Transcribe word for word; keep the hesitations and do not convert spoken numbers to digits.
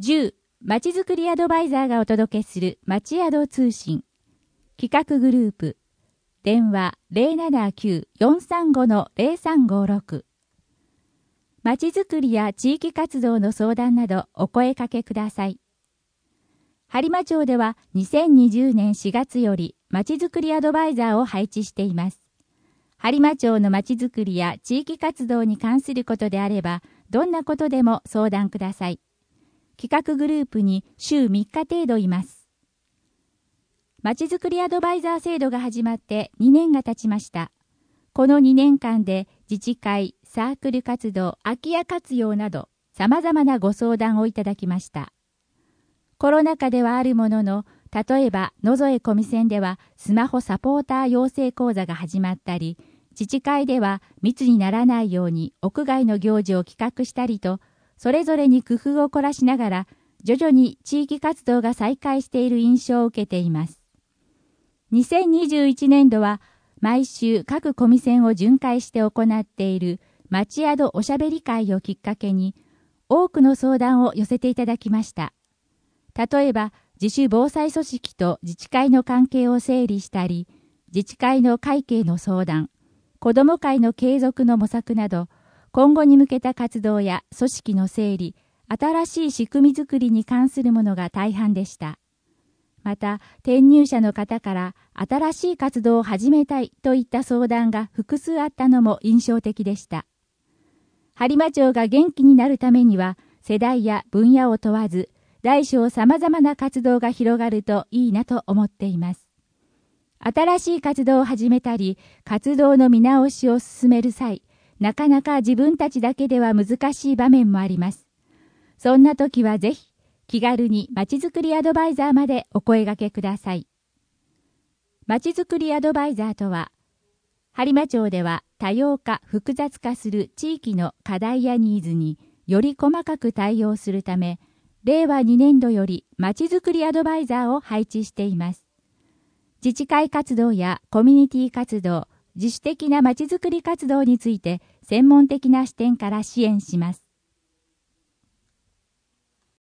じゅう、まちづくりアドバイザーがお届けするまちアド通信。企画グループ。電話 ゼロななきゅう よんさんご ゼロさんごろく。まちづくりや地域活動の相談などお声かけください。播磨町ではにせんにじゅうねんしがつよりまちづくりアドバイザーを配置しています。播磨町のまちづくりや地域活動に関することであれば、どんなことでも相談ください。企画グループに週みっか程度います。まちづくりアドバイザー制度が始まってにねんが経ちました。このにねんかんで自治会、サークル活動、空き家活用など様々なご相談をいただきました。コロナ禍ではあるものの、例えば野添小見線ではスマホサポーター養成講座が始まったり、自治会では密にならないように屋外の行事を企画したりと、それぞれに工夫を凝らしながら、徐々に地域活動が再開している印象を受けています。にせんにじゅういちねんどは、毎週各コミセンを巡回して行っているまちアドおしゃべり会をきっかけに、多くの相談を寄せていただきました。例えば、自主防災組織と自治会の関係を整理したり、自治会の会計の相談、子ども会の継続の模索など、今後に向けた活動や組織の整理、新しい仕組みづくりに関するものが大半でした。また、転入者の方から新しい活動を始めたいといった相談が複数あったのも印象的でした。播磨町が元気になるためには、世代や分野を問わず、大小様々な活動が広がるといいなと思っています。新しい活動を始めたり、活動の見直しを進める際、なかなか自分たちだけでは難しい場面もあります。そんな時はぜひ、気軽にまちづくりアドバイザーまでお声掛けください。まちづくりアドバイザーとは、播磨町では多様化、複雑化する地域の課題やニーズにより細かく対応するため、れいわにねんどよりまちづくりアドバイザーを配置しています。自治会活動やコミュニティ活動、自主的なまちづくり活動について専門的な視点から支援します。